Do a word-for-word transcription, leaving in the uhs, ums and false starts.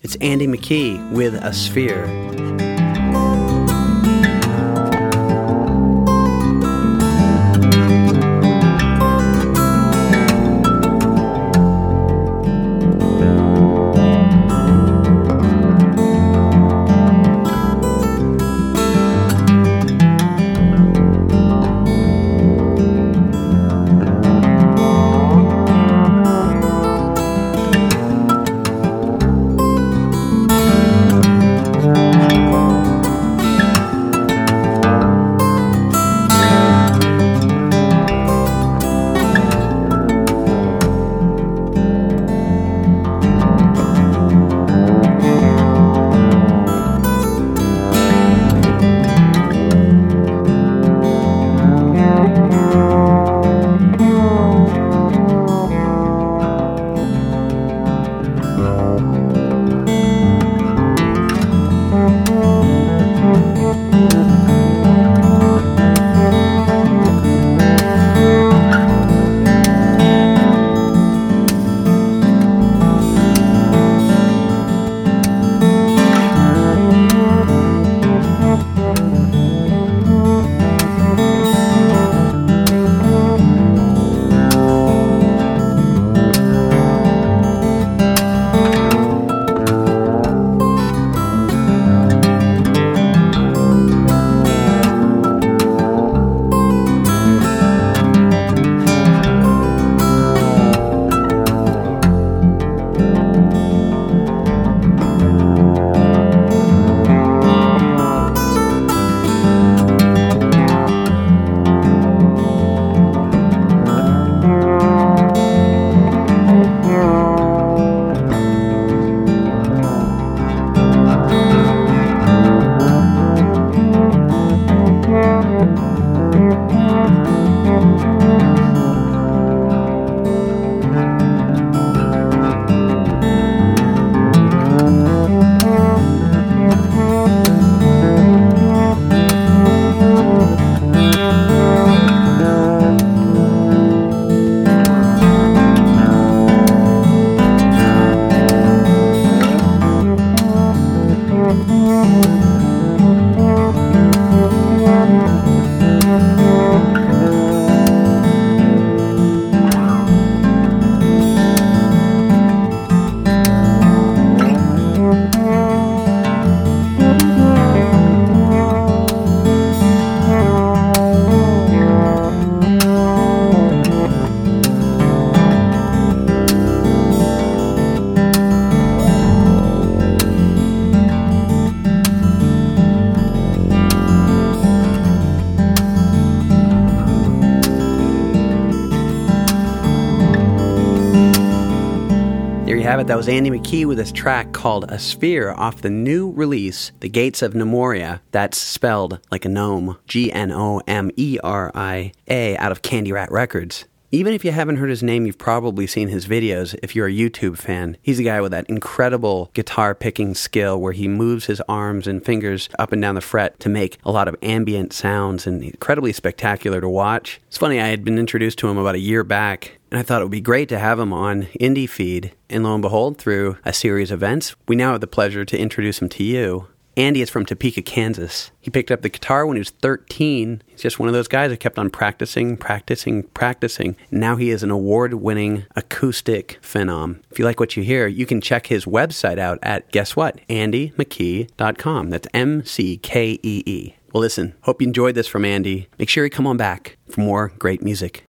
It's Andy McKee with A Sphere. Have it. That was Andy McKee with his track called A Sphere off the new release, The Gates of Gnomoria. That's spelled like a gnome, G N O M E R I A, out of Candy Rat Records. Even if you haven't heard his name, you've probably seen his videos if you're a YouTube fan. He's a guy with that incredible guitar picking skill where he moves his arms and fingers up and down the fret to make a lot of ambient sounds, and incredibly spectacular to watch. It's funny, I had been introduced to him about a year back, and I thought it would be great to have him on Indie Feed. And lo and behold, through a series of events, we now have the pleasure to introduce him to you. Andy is from Topeka, Kansas. He picked up the guitar when he was thirteen. He's just one of those guys who kept on practicing, practicing, practicing. Now he is an award-winning acoustic phenom. If you like what you hear, you can check his website out at, guess what, andy mckee dot com. That's M C K E E. Well, listen, hope you enjoyed this from Andy. Make sure you come on back for more great music.